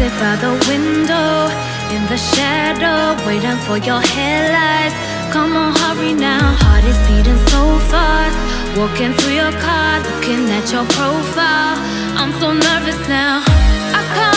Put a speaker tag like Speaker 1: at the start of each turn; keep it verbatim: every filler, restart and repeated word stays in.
Speaker 1: sit by the window in the shadow, waiting for your headlights. Come on, hurry now. Heart is beating so fast. Walking through your car, looking at your profile. I'm so nervous now. I can't